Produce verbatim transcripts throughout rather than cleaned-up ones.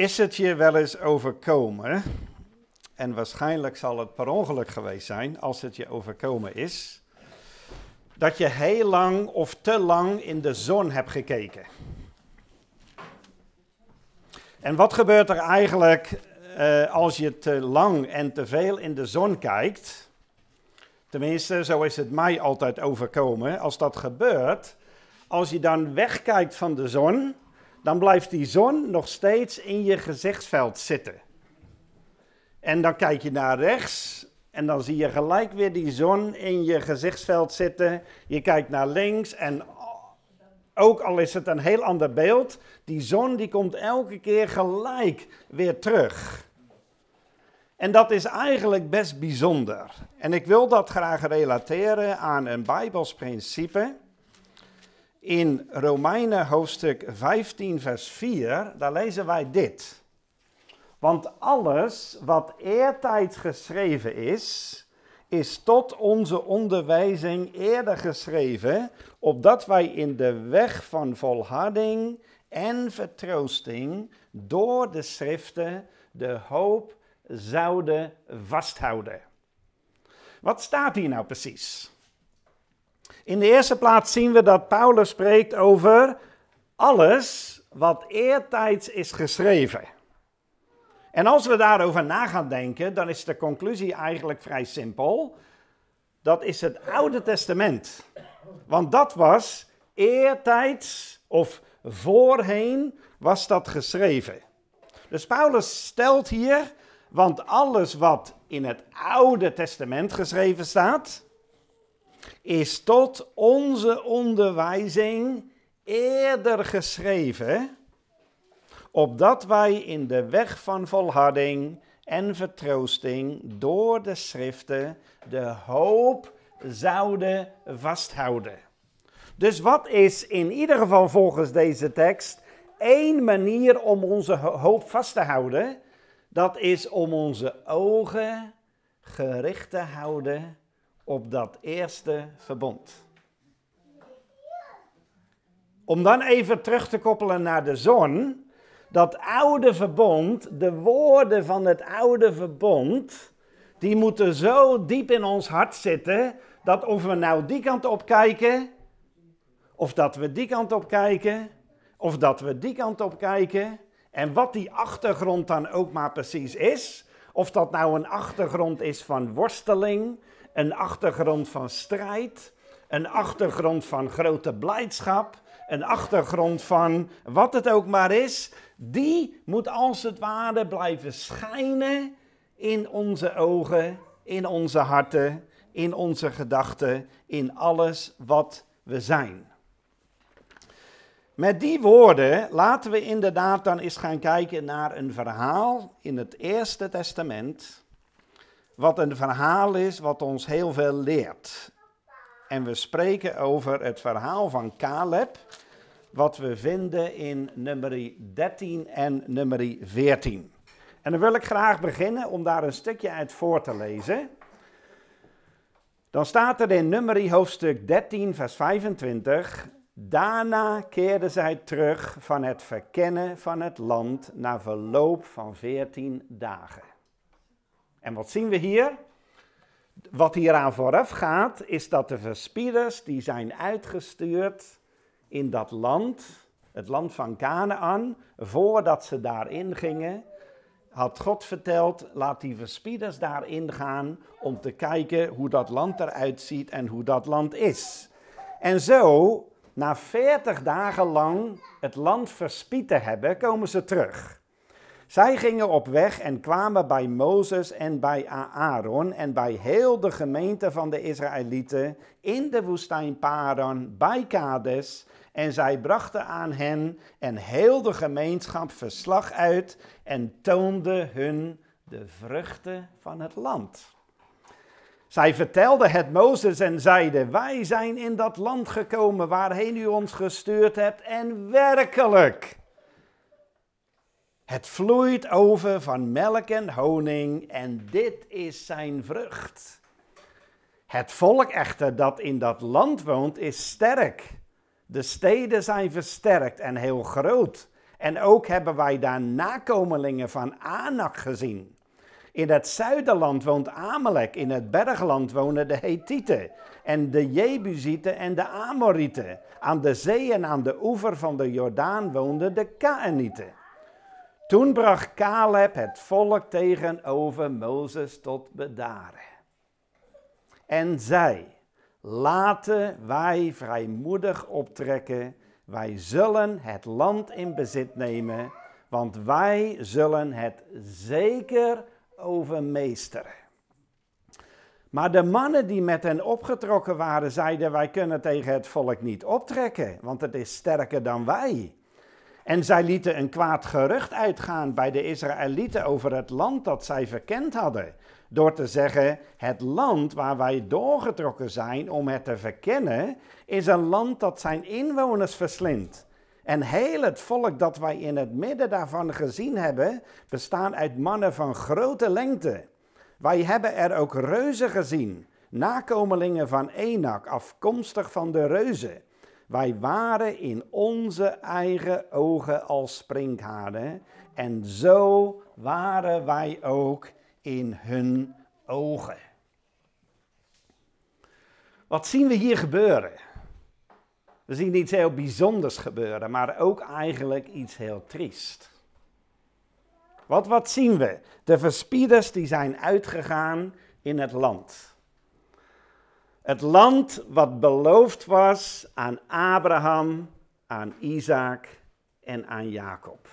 Is het je wel eens overkomen, en waarschijnlijk zal het per ongeluk geweest zijn als het je overkomen is, dat je heel lang of te lang in de zon hebt gekeken? En wat gebeurt er eigenlijk uh, als je te lang en te veel in de zon kijkt? Tenminste, zo is het mij altijd overkomen. Als dat gebeurt, als je dan wegkijkt van de zon, dan blijft die zon nog steeds in je gezichtsveld zitten. En dan kijk je naar rechts en dan zie je gelijk weer die zon in je gezichtsveld zitten. Je kijkt naar links en ook al is het een heel ander beeld, die zon die komt elke keer gelijk weer terug. En dat is eigenlijk best bijzonder. En ik wil dat graag relateren aan een Bijbels principe. In Romeinen hoofdstuk vijftien vers vier, daar lezen wij dit. Want alles wat eertijds geschreven is, is tot onze onderwijzing eerder geschreven, opdat wij in de weg van volharding en vertroosting door de schriften de hoop zouden vasthouden. Wat staat hier nou precies? In de eerste plaats zien we dat Paulus spreekt over alles wat eertijds is geschreven. En als we daarover na gaan denken, dan is de conclusie eigenlijk vrij simpel. Dat is het Oude Testament. Want dat was eertijds of voorheen was dat geschreven. Dus Paulus stelt hier, want alles wat in het Oude Testament geschreven staat, is tot onze onderwijzing eerder geschreven, opdat wij in de weg van volharding en vertroosting door de schriften de hoop zouden vasthouden. Dus wat is in ieder geval volgens deze tekst één manier om onze hoop vast te houden? Dat is om onze ogen gericht te houden op dat eerste verbond. Om dan even terug te koppelen naar de zon. Dat oude verbond, de woorden van het oude verbond, die moeten zo diep in ons hart zitten, dat of we nou die kant op kijken, of dat we die kant op kijken, of dat we die kant op kijken, en wat die achtergrond dan ook maar precies is, of dat nou een achtergrond is van worsteling, een achtergrond van strijd, een achtergrond van grote blijdschap, een achtergrond van wat het ook maar is, die moet als het ware blijven schijnen in onze ogen, in onze harten, in onze gedachten, in alles wat we zijn. Met die woorden laten we inderdaad dan eens gaan kijken naar een verhaal in het Eerste Testament, wat een verhaal is wat ons heel veel leert. En we spreken over het verhaal van Caleb, wat we vinden in nummer dertien en nummer veertien. En dan wil ik graag beginnen om daar een stukje uit voor te lezen. Dan staat er in nummer hoofdstuk dertien vers vijfentwintig. Daarna keerden zij terug van het verkennen van het land na verloop van veertien dagen. En wat zien we hier? Wat hieraan vooraf gaat, is dat de verspieders die zijn uitgestuurd in dat land, het land van Kanaan, voordat ze daarin gingen, had God verteld, laat die verspieders daarin gaan om te kijken hoe dat land eruit ziet en hoe dat land is. En zo, na veertig dagen lang het land verspied te hebben, komen ze terug. Zij gingen op weg en kwamen bij Mozes en bij Aaron en bij heel de gemeente van de Israëlieten in de woestijn Paran bij Kades. En zij brachten aan hen en heel de gemeenschap verslag uit en toonden hun de vruchten van het land. Zij vertelden het Mozes en zeiden, wij zijn in dat land gekomen waarheen u ons gestuurd hebt en werkelijk, het vloeit over van melk en honing en dit is zijn vrucht. Het volk echter dat in dat land woont is sterk. De steden zijn versterkt en heel groot. En ook hebben wij daar nakomelingen van Anak gezien. In het zuiderland woont Amalek, in het bergland wonen de Hethieten en de Jebusieten en de Amorieten. Aan de zee en aan de oever van de Jordaan woonden de Kaanieten. Toen bracht Caleb het volk tegenover Mozes tot bedaren. En zei, laten wij vrijmoedig optrekken, wij zullen het land in bezit nemen, want wij zullen het zeker overmeesteren. Maar de mannen die met hen opgetrokken waren, zeiden, wij kunnen tegen het volk niet optrekken, want het is sterker dan wij. En zij lieten een kwaad gerucht uitgaan bij de Israëlieten over het land dat zij verkend hadden. Door te zeggen, het land waar wij doorgetrokken zijn om het te verkennen, is een land dat zijn inwoners verslindt. En heel het volk dat wij in het midden daarvan gezien hebben, bestaan uit mannen van grote lengte. Wij hebben er ook reuzen gezien, nakomelingen van Enak, afkomstig van de reuzen. Wij waren in onze eigen ogen als sprinkhanen en zo waren wij ook in hun ogen. Wat zien we hier gebeuren? We zien iets heel bijzonders gebeuren, maar ook eigenlijk iets heel triest. Wat, wat zien we? De verspieders die zijn uitgegaan in het land. Het land wat beloofd was aan Abraham, aan Isaac en aan Jacob.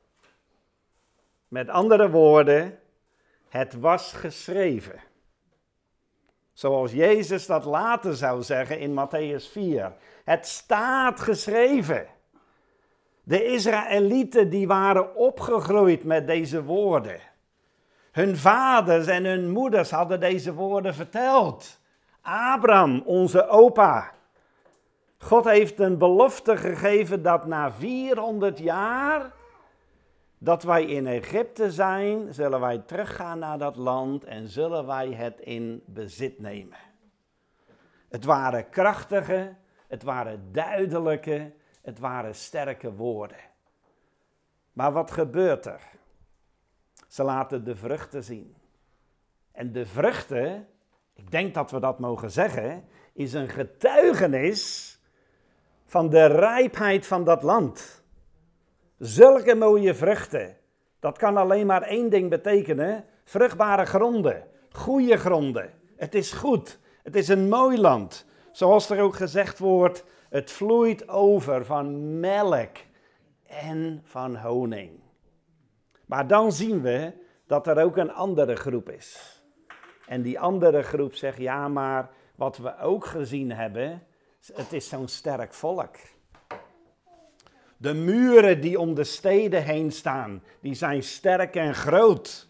Met andere woorden, het was geschreven. Zoals Jezus dat later zou zeggen in Matthäus vier. Het staat geschreven. De Israëlieten die waren opgegroeid met deze woorden. Hun vaders en hun moeders hadden deze woorden verteld. Abraham, onze opa. God heeft een belofte gegeven dat na vierhonderd jaar, dat wij in Egypte zijn, zullen wij teruggaan naar dat land en zullen wij het in bezit nemen. Het waren krachtige, het waren duidelijke, het waren sterke woorden. Maar wat gebeurt er? Ze laten de vruchten zien. En de vruchten, ik denk dat we dat mogen zeggen, is een getuigenis van de rijpheid van dat land. Zulke mooie vruchten. Dat kan alleen maar één ding betekenen. Vruchtbare gronden. Goede gronden. Het is goed. Het is een mooi land. Zoals er ook gezegd wordt, het vloeit over van melk en van honing. Maar dan zien we dat er ook een andere groep is. En die andere groep zegt, ja, maar wat we ook gezien hebben, het is zo'n sterk volk. De muren die om de steden heen staan, die zijn sterk en groot.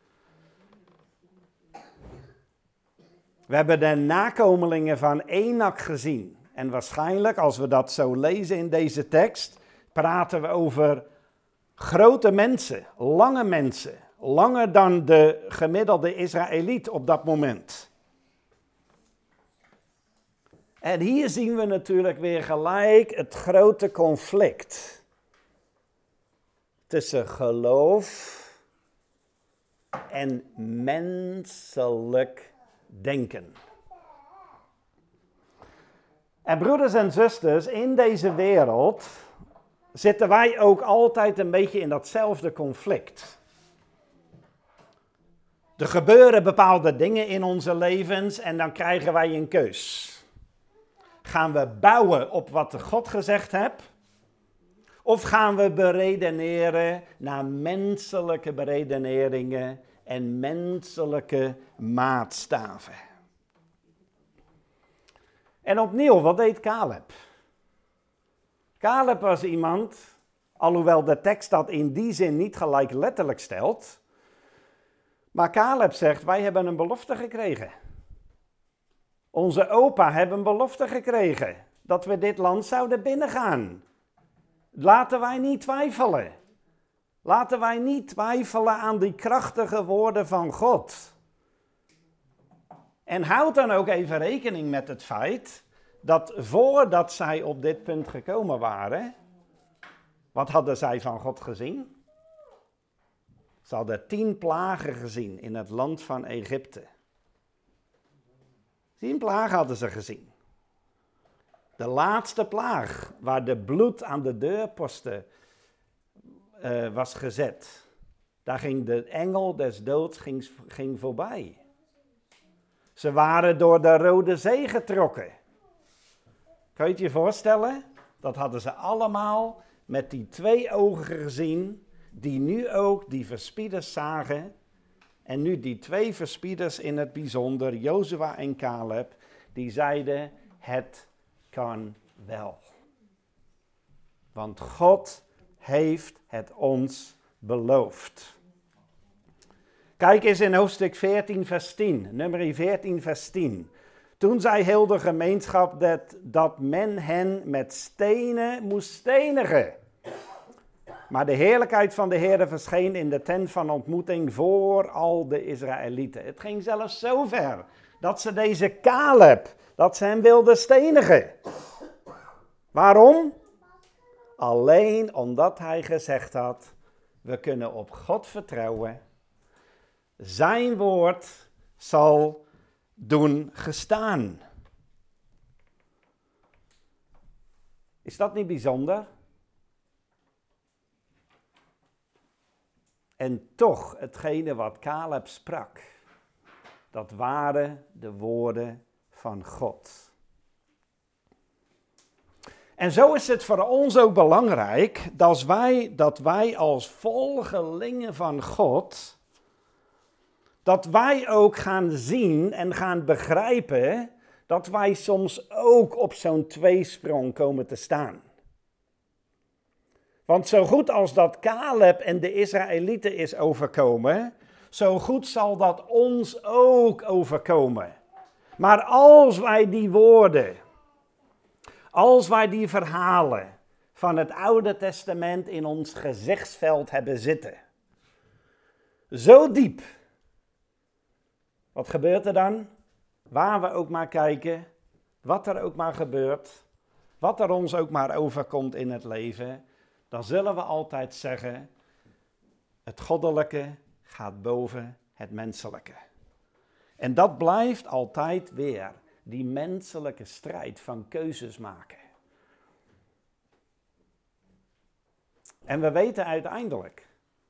We hebben de nakomelingen van Enak gezien. En waarschijnlijk, als we dat zo lezen in deze tekst, praten we over grote mensen, lange mensen. Langer dan de gemiddelde Israëliet op dat moment. En hier zien we natuurlijk weer gelijk het grote conflict tussen geloof en menselijk denken. En broeders en zusters, in deze wereld zitten wij ook altijd een beetje in datzelfde conflict. Er gebeuren bepaalde dingen in onze levens en dan krijgen wij een keus. Gaan we bouwen op wat de God gezegd heeft? Of gaan we beredeneren naar menselijke beredeneringen en menselijke maatstaven? En opnieuw, wat deed Caleb? Caleb was iemand, alhoewel de tekst dat in die zin niet gelijk letterlijk stelt, maar Caleb zegt, wij hebben een belofte gekregen. Onze opa heeft een belofte gekregen dat we dit land zouden binnengaan. Laten wij niet twijfelen. Laten wij niet twijfelen aan die krachtige woorden van God. En houd dan ook even rekening met het feit dat voordat zij op dit punt gekomen waren, Wat hadden zij van God gezien? Ze hadden tien plagen gezien in het land van Egypte. Tien plagen hadden ze gezien. De laatste plaag, waar de bloed aan de deurposten uh, was gezet. Daar ging de engel des doods ging, ging voorbij. Ze waren door de Rode Zee getrokken. Kan je het je voorstellen? Dat hadden ze allemaal met die twee ogen gezien, die nu ook die verspieders zagen. En nu die twee verspieders in het bijzonder, Jozua en Caleb, die zeiden, het kan wel. Want God heeft het ons beloofd. Kijk eens in hoofdstuk veertien vers tien, nummer veertien vers tien. Toen zei heel de gemeenschap dat, dat men hen met stenen moest stenigen. Maar de heerlijkheid van de Heer verscheen in de tent van ontmoeting voor al de Israëlieten. Het ging zelfs zo ver dat ze deze Caleb, dat ze hem wilden stenigen. Waarom? Alleen omdat hij gezegd had, we kunnen op God vertrouwen. Zijn woord zal doen gestaan. Is dat niet bijzonder? En toch, hetgene wat Caleb sprak, dat waren de woorden van God. En zo is het voor ons ook belangrijk dat wij, dat wij als volgelingen van God, dat wij ook gaan zien en gaan begrijpen dat wij soms ook op zo'n tweesprong komen te staan. Want zo goed als dat Caleb en de Israëlieten is overkomen, zo goed zal dat ons ook overkomen. Maar als wij die woorden, als wij die verhalen van het Oude Testament in ons gezichtsveld hebben zitten, zo diep, wat gebeurt er dan? Waar we ook maar kijken, wat er ook maar gebeurt, wat er ons ook maar overkomt in het leven, dan zullen we altijd zeggen, het goddelijke gaat boven het menselijke. En dat blijft altijd weer die menselijke strijd van keuzes maken. En we weten uiteindelijk,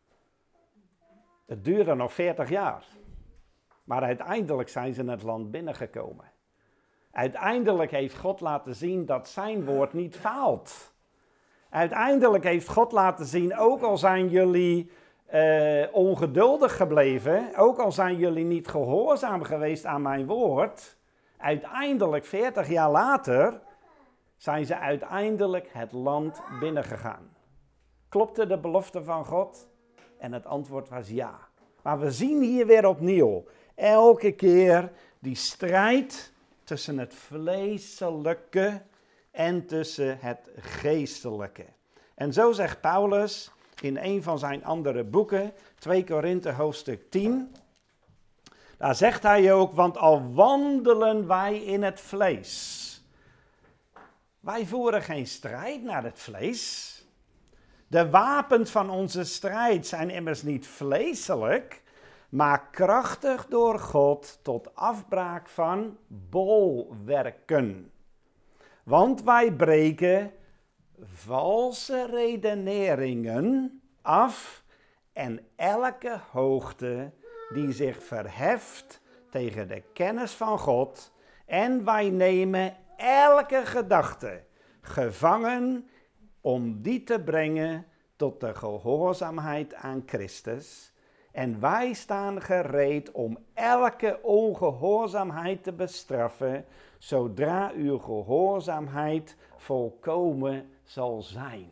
het duurde nog veertig jaar, maar uiteindelijk zijn ze in het land binnengekomen. Uiteindelijk heeft God laten zien dat zijn woord niet faalt. Uiteindelijk heeft God laten zien, ook al zijn jullie uh, ongeduldig gebleven, ook al zijn jullie niet gehoorzaam geweest aan mijn woord, uiteindelijk, veertig jaar later, zijn ze uiteindelijk het land binnengegaan. Klopte de belofte van God? En het antwoord was ja. Maar we zien hier weer opnieuw, elke keer die strijd tussen het vleeselijke en tussen het geestelijke. En zo zegt Paulus in een van zijn andere boeken, twee Korinthe hoofdstuk tien. Daar zegt hij ook, want al wandelen wij in het vlees. Wij voeren geen strijd naar het vlees. De wapens van onze strijd zijn immers niet vleeselijk, maar krachtig door God tot afbraak van bolwerken. Want wij breken valse redeneringen af en elke hoogte die zich verheft tegen de kennis van God. En wij nemen elke gedachte gevangen om die te brengen tot de gehoorzaamheid aan Christus. En wij staan gereed om elke ongehoorzaamheid te bestraffen, zodra uw gehoorzaamheid volkomen zal zijn.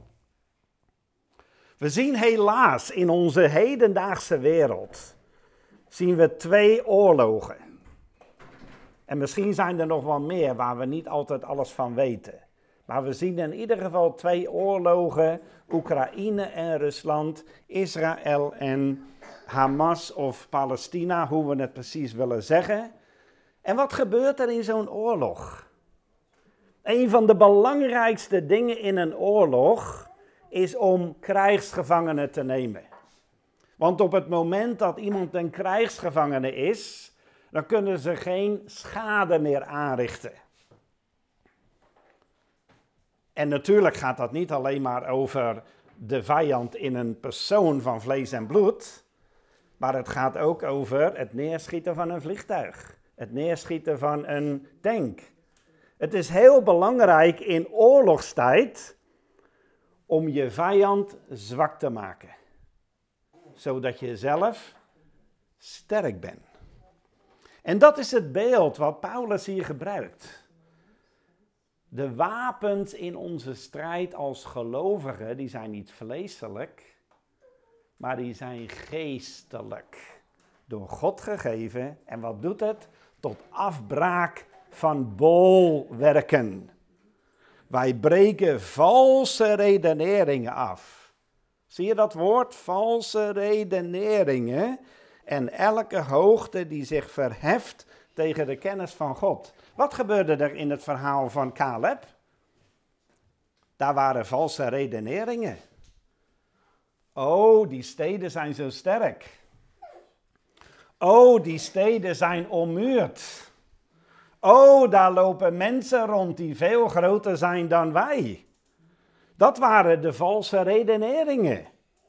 We zien helaas in onze hedendaagse wereld, zien we twee oorlogen. En misschien zijn er nog wel meer waar we niet altijd alles van weten. Maar we zien in ieder geval twee oorlogen, Oekraïne en Rusland, Israël en Hamas of Palestina, hoe we het precies willen zeggen. En wat gebeurt er in zo'n oorlog? Een van de belangrijkste dingen in een oorlog is om krijgsgevangenen te nemen. Want op het moment dat iemand een krijgsgevangene is, dan kunnen ze geen schade meer aanrichten. En natuurlijk gaat dat niet alleen maar over de vijand in een persoon van vlees en bloed, maar het gaat ook over het neerschieten van een vliegtuig, het neerschieten van een tank. Het is heel belangrijk in oorlogstijd om je vijand zwak te maken, zodat je zelf sterk bent. En dat is het beeld wat Paulus hier gebruikt. De wapens in onze strijd als gelovigen, die zijn niet vleeselijk, maar die zijn geestelijk. Door God gegeven. En wat doet het? Tot afbraak van bolwerken. Wij breken valse redeneringen af. Zie je dat woord? Valse redeneringen. En elke hoogte die zich verheft tegen de kennis van God. Wat gebeurde er in het verhaal van Caleb? Daar waren valse redeneringen. Oh, die steden zijn zo sterk. Oh, die steden zijn ommuurd. Oh, daar lopen mensen rond die veel groter zijn dan wij. Dat waren de valse redeneringen.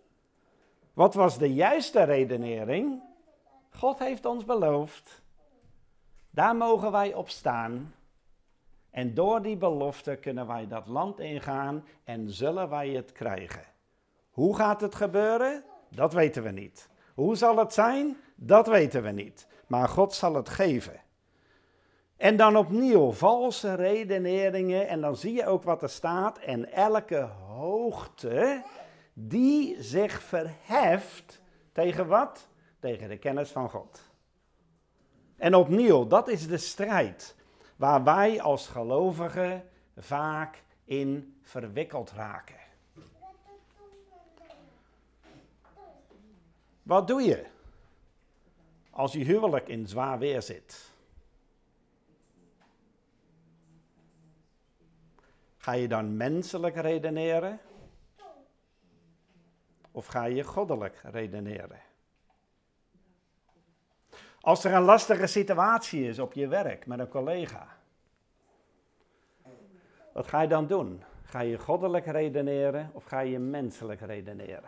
Wat was de juiste redenering? God heeft ons beloofd. Daar mogen wij op staan. En door die belofte kunnen wij dat land ingaan en zullen wij het krijgen. Hoe gaat het gebeuren? Dat weten we niet. Hoe zal het zijn? Dat weten we niet. Maar God zal het geven. En dan opnieuw valse redeneringen. En dan zie je ook wat er staat. En elke hoogte die zich verheft tegen wat? Tegen de kennis van God. En opnieuw, dat is de strijd waar wij als gelovigen vaak in verwikkeld raken. Wat doe je als je huwelijk in zwaar weer zit? Ga je dan menselijk redeneren? Of ga je goddelijk redeneren? Als er een lastige situatie is op je werk met een collega, wat ga je dan doen? Ga je goddelijk redeneren of ga je menselijk redeneren?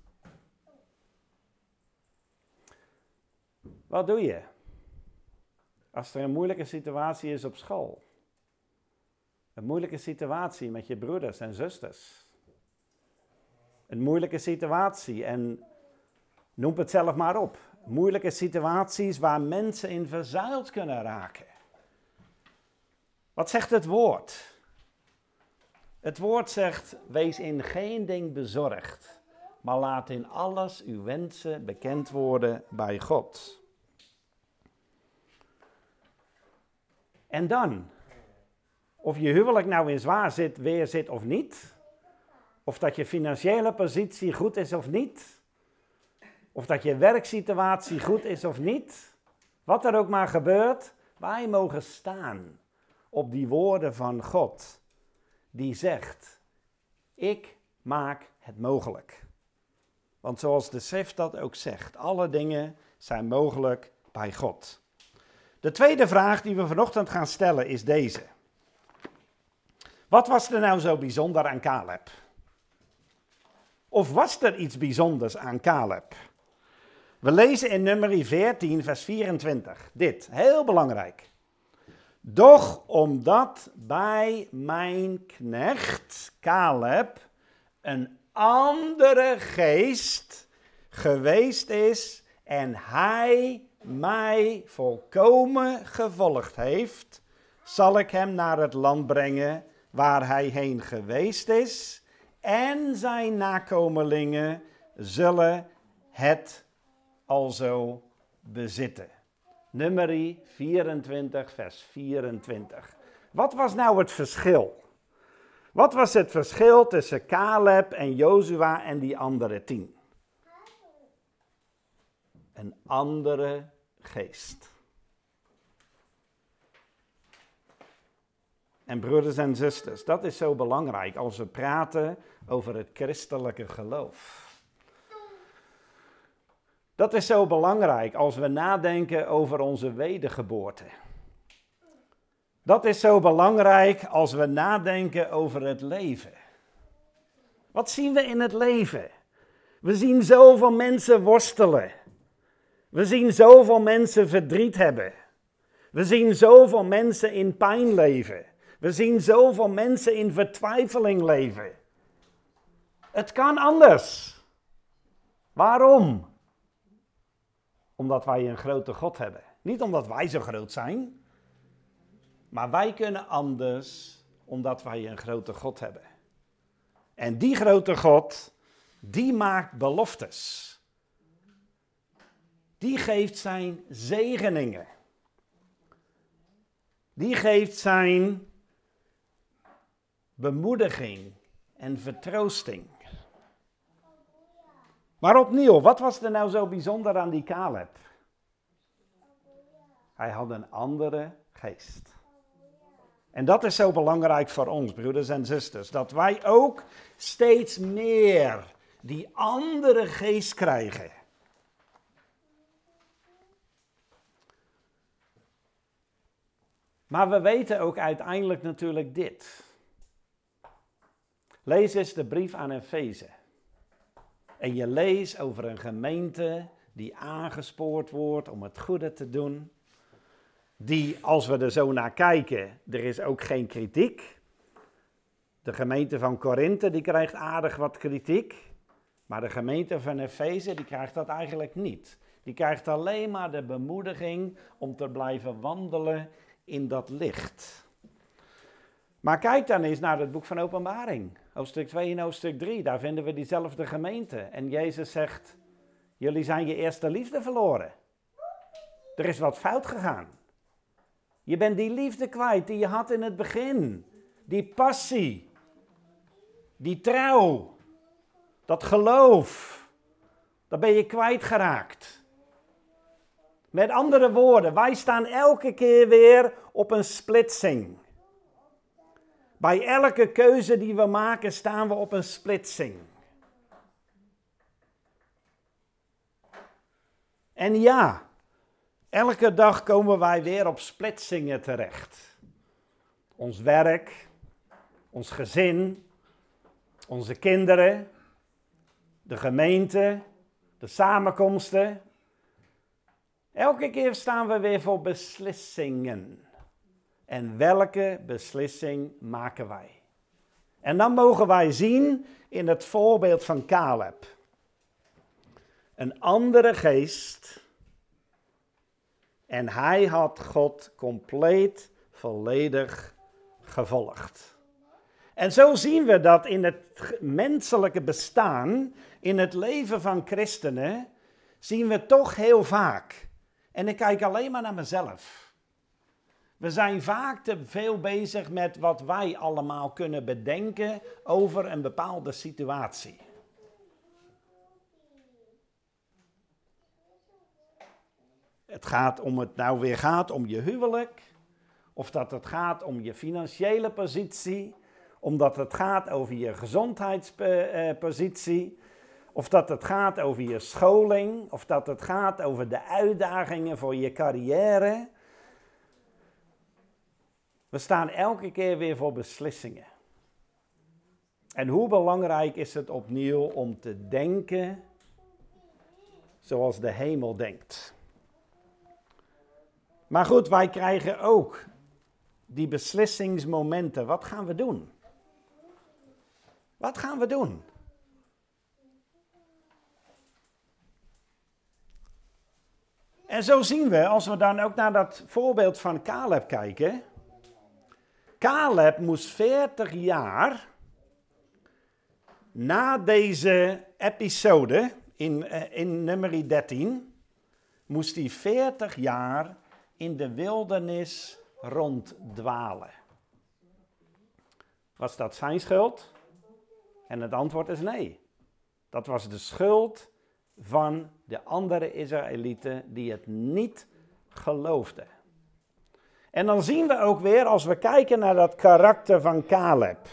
Wat doe je als er een moeilijke situatie is op school? Een moeilijke situatie met je broeders en zusters. Een moeilijke situatie en noem het zelf maar op. Moeilijke situaties waar mensen in verzuild kunnen raken. Wat zegt het woord? Het woord zegt, wees in geen ding bezorgd, maar laat in alles uw wensen bekend worden bij God. En dan, of je huwelijk nou in zwaar zit, weer zit of niet, of dat je financiële positie goed is of niet, of dat je werksituatie goed is of niet, wat er ook maar gebeurt, wij mogen staan op die woorden van God, die zegt, ik maak het mogelijk. Want zoals de schrift dat ook zegt, alle dingen zijn mogelijk bij God. De tweede vraag die we vanochtend gaan stellen is deze. Wat was er nou zo bijzonder aan Caleb? Of was er iets bijzonders aan Caleb? We lezen in Numeri veertien, vers vierentwintig. Dit, heel belangrijk. Doch omdat bij mijn knecht Caleb een andere geest geweest is en hij mij volkomen gevolgd heeft, zal ik hem naar het land brengen waar hij heen geweest is en zijn nakomelingen zullen het alzo bezitten. Numeri vierentwintig, vers vierentwintig. Wat was nou het verschil? Wat was het verschil tussen Caleb en Jozua en die andere tien? Een andere geest. En broeders en zusters, dat is zo belangrijk als we praten over het christelijke geloof. Dat is zo belangrijk als we nadenken over onze wedergeboorte. Dat is zo belangrijk als we nadenken over het leven. Wat zien we in het leven? We zien zoveel mensen worstelen. We zien zoveel mensen verdriet hebben. We zien zoveel mensen in pijn leven. We zien zoveel mensen in vertwijfeling leven. Het kan anders. Waarom? Omdat wij een grote God hebben. Niet omdat wij zo groot zijn, maar wij kunnen anders omdat wij een grote God hebben. En die grote God, die maakt beloftes. Die geeft zijn zegeningen. Die geeft zijn bemoediging en vertroosting. Maar opnieuw, wat was er nou zo bijzonder aan die Caleb? Hij had een andere geest. En dat is zo belangrijk voor ons, broeders en zusters, dat wij ook steeds meer die andere geest krijgen. Maar we weten ook uiteindelijk natuurlijk dit. Lees eens de brief aan Efeze. En je leest over een gemeente die aangespoord wordt om het goede te doen. Die, als we er zo naar kijken, er is ook geen kritiek. De gemeente van Korinthe, die krijgt aardig wat kritiek. Maar de gemeente van Efeze, die krijgt dat eigenlijk niet. Die krijgt alleen maar de bemoediging om te blijven wandelen in dat licht. Maar kijk dan eens naar het boek van Openbaring. Hoofdstuk twee en hoofdstuk drie, daar vinden we diezelfde gemeente. En Jezus zegt, jullie zijn je eerste liefde verloren. Er is wat fout gegaan. Je bent die liefde kwijt die je had in het begin. Die passie. Die trouw. Dat geloof. Dat ben je kwijtgeraakt. Met andere woorden, wij staan elke keer weer op een splitsing. Bij elke keuze die we maken staan we op een splitsing. En ja, elke dag komen wij weer op splitsingen terecht. Ons werk, ons gezin, onze kinderen, de gemeente, de samenkomsten. Elke keer staan we weer voor beslissingen. En welke beslissing maken wij? En dan mogen wij zien in het voorbeeld van Caleb. Een andere geest. En hij had God compleet, volledig gevolgd. En zo zien we dat in het menselijke bestaan, in het leven van christenen, zien we toch heel vaak. En ik kijk alleen maar naar mezelf. We zijn vaak te veel bezig met wat wij allemaal kunnen bedenken over een bepaalde situatie. Het gaat om het nou weer gaat om je huwelijk, of dat het gaat om je financiële positie, omdat het gaat over je gezondheidspositie, of dat het gaat over je scholing, of dat het gaat over de uitdagingen voor je carrière. We staan elke keer weer voor beslissingen. En hoe belangrijk is het opnieuw om te denken zoals de hemel denkt. Maar goed, wij krijgen ook die beslissingsmomenten. Wat gaan we doen? Wat gaan we doen? En zo zien we, als we dan ook naar dat voorbeeld van Caleb kijken. Caleb moest veertig jaar na deze episode in, uh, in nummer dertien, moest hij veertig jaar in de wildernis ronddwalen. Was dat zijn schuld? En het antwoord is nee. Dat was de schuld van de andere Israëlieten die het niet geloofden. En dan zien we ook weer, als we kijken naar dat karakter van Caleb.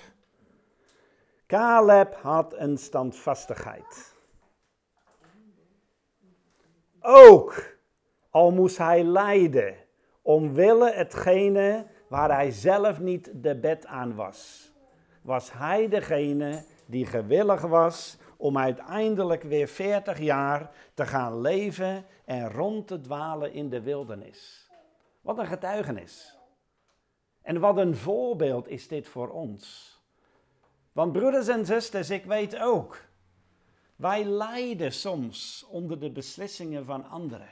Caleb had een standvastigheid. Ook al moest hij lijden, omwille hetgene waar hij zelf niet de bed aan was, was hij degene die gewillig was om uiteindelijk weer veertig jaar te gaan leven en rond te dwalen in de wildernis. Wat een getuigenis. En wat een voorbeeld is dit voor ons. Want broeders en zusters, ik weet ook, wij lijden soms onder de beslissingen van anderen.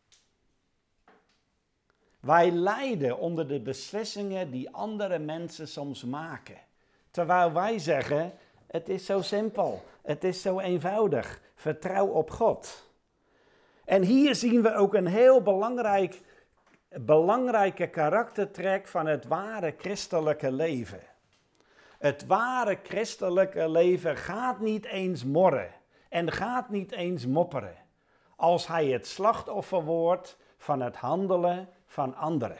Wij lijden onder de beslissingen die andere mensen soms maken. Terwijl wij zeggen, het is zo simpel, het is zo eenvoudig, vertrouw op God. En hier zien we ook een heel belangrijk, belangrijke karaktertrek van het ware christelijke leven. Het ware christelijke leven gaat niet eens morren en gaat niet eens mopperen, als hij het slachtoffer wordt van het handelen van anderen.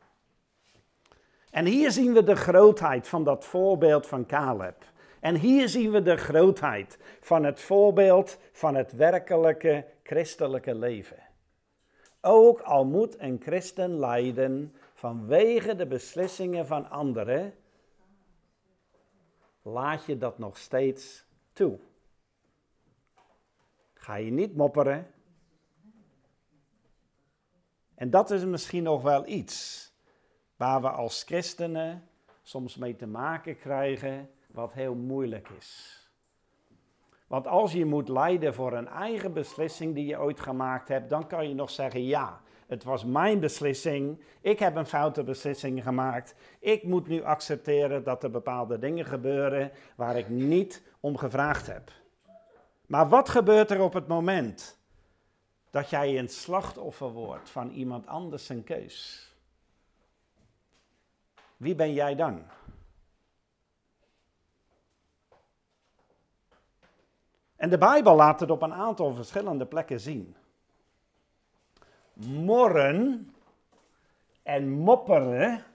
En hier zien we de grootheid van dat voorbeeld van Caleb. En hier zien we de grootheid van het voorbeeld van het werkelijke christelijke leven. Ook al moet een christen lijden vanwege de beslissingen van anderen, laat je dat nog steeds toe. Ga je niet mopperen. En dat is misschien nog wel iets waar we als christenen soms mee te maken krijgen, wat heel moeilijk is. Want als je moet lijden voor een eigen beslissing die je ooit gemaakt hebt, dan kan je nog zeggen, ja, het was mijn beslissing, ik heb een foute beslissing gemaakt, ik moet nu accepteren dat er bepaalde dingen gebeuren waar ik niet om gevraagd heb. Maar wat gebeurt er op het moment dat jij een slachtoffer wordt van iemand anders zijn keus? Wie ben jij dan? En de Bijbel laat het op een aantal verschillende plekken zien. Morren en mopperen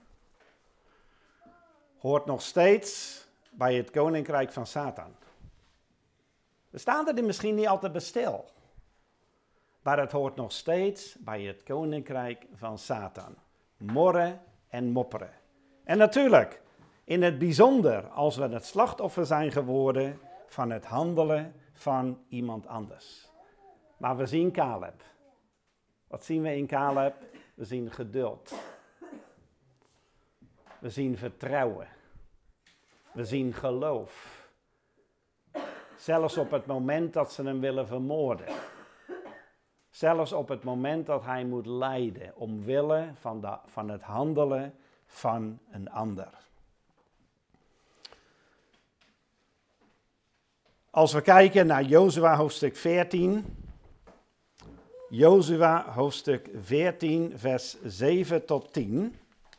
hoort nog steeds bij het koninkrijk van Satan. We staan er misschien niet altijd bij stil, maar het hoort nog steeds bij het koninkrijk van Satan. Morren en mopperen. En natuurlijk, in het bijzonder als we het slachtoffer zijn geworden van het handelen van iemand anders. Maar we zien Caleb. Wat zien we in Caleb? We zien geduld. We zien vertrouwen. We zien geloof. Zelfs op het moment dat ze hem willen vermoorden. Zelfs op het moment dat hij moet lijden omwille van, de, van het handelen van een ander. Als we kijken naar Jozua hoofdstuk veertien. Jozua hoofdstuk veertien vers zeven tot tien.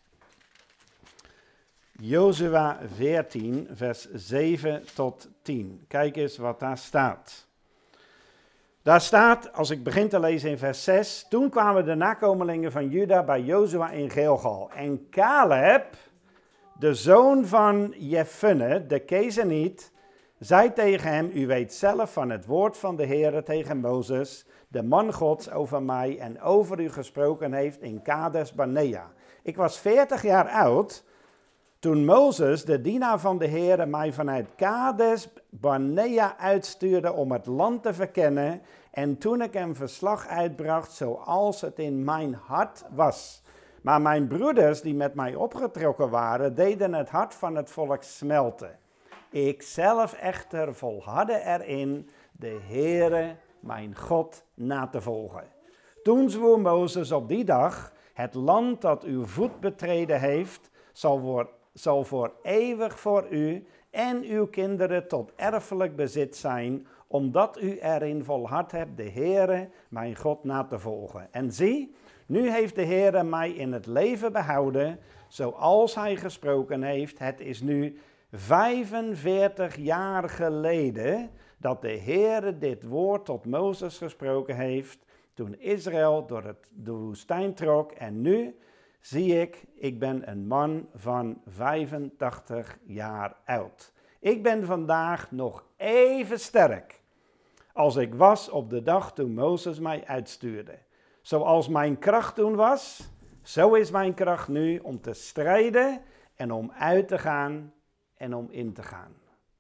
Jozua veertien vers zeven tot tien. Kijk eens wat daar staat. Daar staat, als ik begin te lezen in vers zes, toen kwamen de nakomelingen van Juda bij Jozua in Gilgal. En Caleb, de zoon van Jefune, de Kezeniet, zei tegen hem, u weet zelf van het woord van de Heere tegen Mozes, de man Gods over mij en over u gesproken heeft in Kades Barnea. Ik was veertig jaar oud toen Mozes, de dienaar van de Heere, mij vanuit Kades Barnea uitstuurde om het land te verkennen. En toen ik hem verslag uitbracht zoals het in mijn hart was. Maar mijn broeders die met mij opgetrokken waren, deden het hart van het volk smelten. Ik zelf echter volhardde erin de Heere, mijn God, na te volgen. Toen zwoer Mozes op die dag, het land dat uw voet betreden heeft, zal voor, zal voor eeuwig voor u en uw kinderen tot erfelijk bezit zijn, omdat u erin volhard hebt de Heere, mijn God, na te volgen. En zie, nu heeft de Heere mij in het leven behouden, zoals hij gesproken heeft. Het is nu vijfenveertig jaar geleden dat de Heere dit woord tot Mozes gesproken heeft, toen Israël door het, de woestijn trok. En nu, zie ik, ik ben een man van vijfentachtig jaar oud. Ik ben vandaag nog even sterk als ik was op de dag toen Mozes mij uitstuurde. Zoals mijn kracht toen was, zo is mijn kracht nu om te strijden en om uit te gaan en om in te gaan.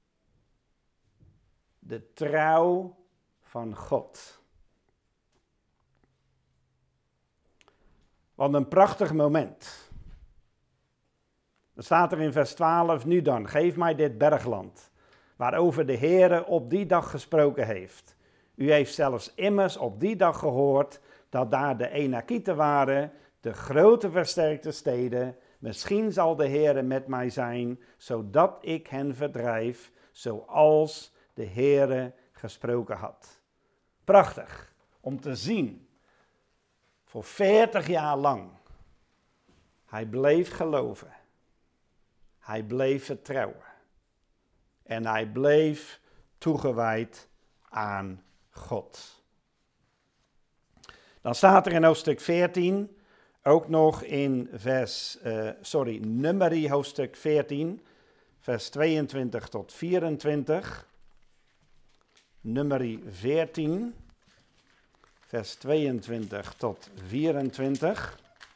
De trouw van God. Wat een prachtig moment. Dan staat er in vers twaalf, nu dan, geef mij dit bergland, waarover de Heere op die dag gesproken heeft. U heeft zelfs immers op die dag gehoord dat daar de Enakieten waren, de grote versterkte steden. Misschien zal de Heere met mij zijn, zodat ik hen verdrijf, zoals de Heere gesproken had. Prachtig om te zien. Voor veertig jaar lang. Hij bleef geloven. Hij bleef vertrouwen. En hij bleef toegewijd aan God. Dan staat er in hoofdstuk veertien, ook nog in vers, uh, sorry, Numeri hoofdstuk veertien, vers tweeëntwintig tot vierentwintig. Numeri veertien, vers tweeëntwintig tot vierentwintig.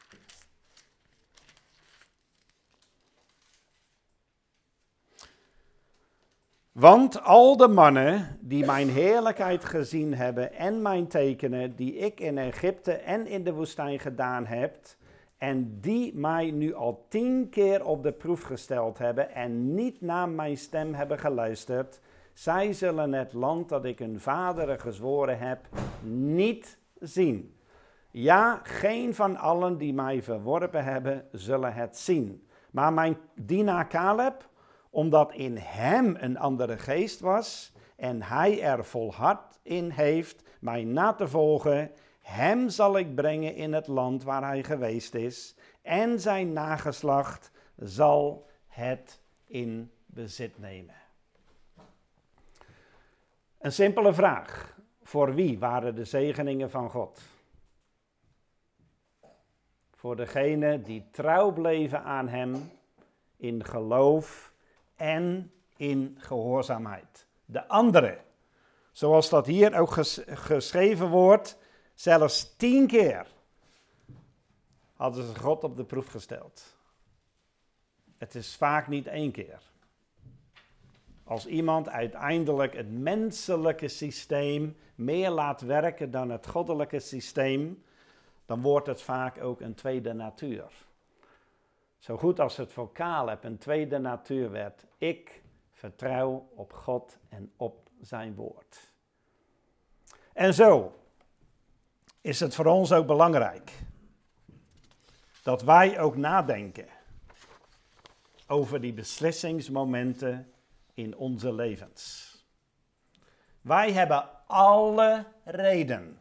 Want al de mannen die mijn heerlijkheid gezien hebben en mijn tekenen die ik in Egypte en in de woestijn gedaan heb, en die mij nu al tien keer op de proef gesteld hebben en niet naar mijn stem hebben geluisterd, zij zullen het land dat ik hun vaderen gezworen heb niet zien. Ja, geen van allen die mij verworpen hebben zullen het zien. Maar mijn dienaar Caleb, omdat in hem een andere geest was en hij er volhard in heeft mij na te volgen, hem zal ik brengen in het land waar hij geweest is en zijn nageslacht zal het in bezit nemen. Een simpele vraag. Voor wie waren de zegeningen van God? Voor degenen die trouw bleven aan hem in geloof en in gehoorzaamheid. De anderen, zoals dat hier ook ges- geschreven wordt, zelfs tien keer hadden ze God op de proef gesteld. Het is vaak niet één keer. Als iemand uiteindelijk het menselijke systeem meer laat werken dan het goddelijke systeem, dan wordt het vaak ook een tweede natuur. Zo goed als het voor Caleb een tweede natuur werd. Ik vertrouw op God en op zijn woord. En zo is het voor ons ook belangrijk dat wij ook nadenken over die beslissingsmomenten in onze levens. Wij hebben alle reden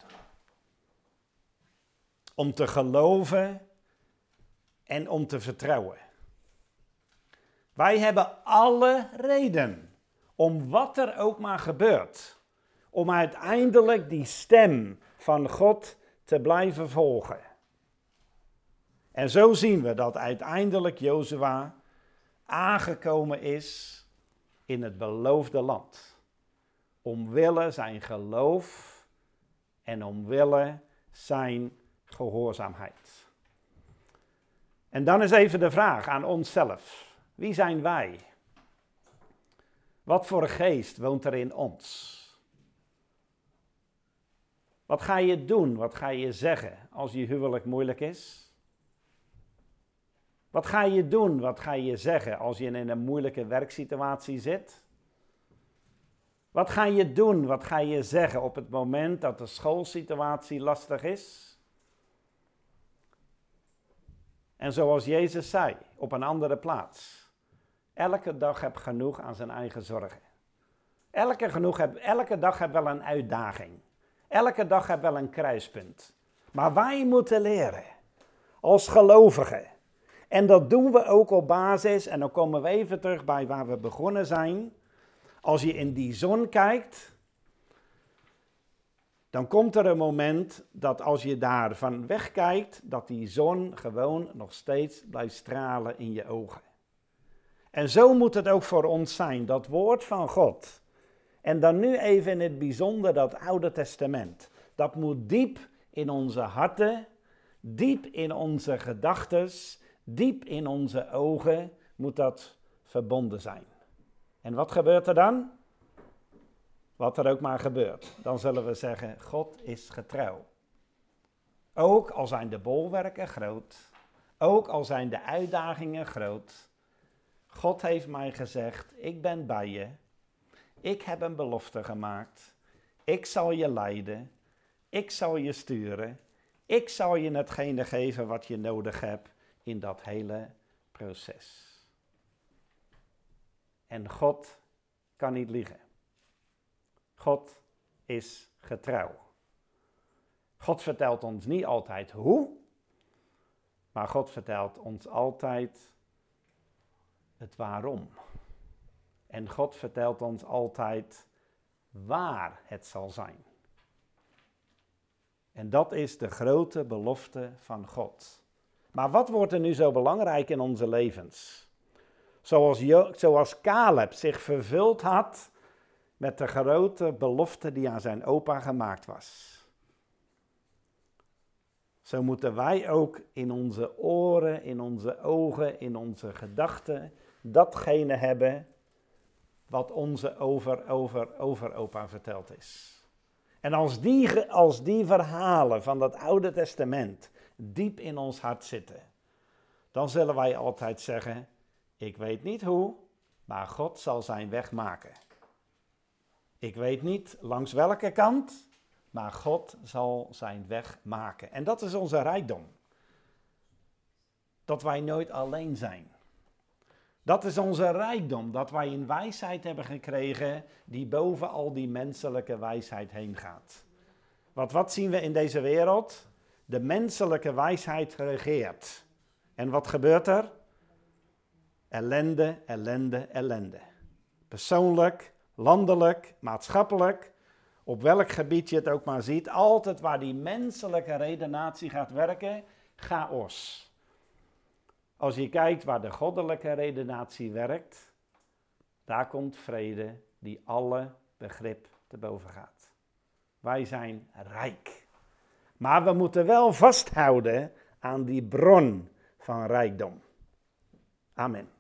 om te geloven en om te vertrouwen. Wij hebben alle reden om wat er ook maar gebeurt, om uiteindelijk die stem van God te blijven volgen. En zo zien we dat uiteindelijk Jozua aangekomen is in het beloofde land. Omwille zijn geloof en omwille zijn gehoorzaamheid. En dan is even de vraag aan onszelf. Wie zijn wij? Wat voor geest woont er in ons? Wat ga je doen? Wat ga je zeggen als je huwelijk moeilijk is? Wat ga je doen? Wat ga je zeggen als je in een moeilijke werksituatie zit? Wat ga je doen? Wat ga je zeggen op het moment dat de schoolsituatie lastig is? En zoals Jezus zei, op een andere plaats. Elke dag heb genoeg aan zijn eigen zorgen. Elke, genoeg heb, elke dag heb wel een uitdaging. Elke dag heb wel een kruispunt. Maar wij moeten leren, als gelovigen. En dat doen we ook op basis, en dan komen we even terug bij waar we begonnen zijn. Als je in die zon kijkt, dan komt er een moment dat als je daar van wegkijkt, dat die zon gewoon nog steeds blijft stralen in je ogen. En zo moet het ook voor ons zijn, dat woord van God. En dan nu even in het bijzonder dat Oude Testament. Dat moet diep in onze harten, diep in onze gedachtes, diep in onze ogen moet dat verbonden zijn. En wat gebeurt er dan? Wat er ook maar gebeurt. Dan zullen we zeggen, God is getrouw. Ook al zijn de bolwerken groot, ook al zijn de uitdagingen groot. God heeft mij gezegd, ik ben bij je. Ik heb een belofte gemaakt. Ik zal je leiden. Ik zal je sturen. Ik zal je hetgene geven wat je nodig hebt in dat hele proces. En God kan niet liegen. God is getrouw. God vertelt ons niet altijd hoe, maar God vertelt ons altijd het waarom. En God vertelt ons altijd waar het zal zijn. En dat is de grote belofte van God. Maar wat wordt er nu zo belangrijk in onze levens? Zoals, jo- zoals Caleb zich vervuld had met de grote belofte die aan zijn opa gemaakt was. Zo moeten wij ook in onze oren, in onze ogen, in onze gedachten datgene hebben wat onze over, over, overopa verteld is. En als die, als die verhalen van dat Oude Testament diep in ons hart zitten, dan zullen wij altijd zeggen, ik weet niet hoe, maar God zal zijn weg maken. Ik weet niet langs welke kant, maar God zal zijn weg maken. En dat is onze rijkdom. Dat wij nooit alleen zijn. Dat is onze rijkdom, dat wij een wijsheid hebben gekregen die boven al die menselijke wijsheid heen gaat. Want wat zien we in deze wereld? De menselijke wijsheid regeert. En wat gebeurt er? Ellende, ellende, ellende. Persoonlijk, landelijk, maatschappelijk, op welk gebied je het ook maar ziet, altijd waar die menselijke redenatie gaat werken, chaos. Als je kijkt waar de goddelijke redenatie werkt, daar komt vrede die alle begrip te boven gaat. Wij zijn rijk. Maar we moeten wel vasthouden aan die bron van rijkdom. Amen.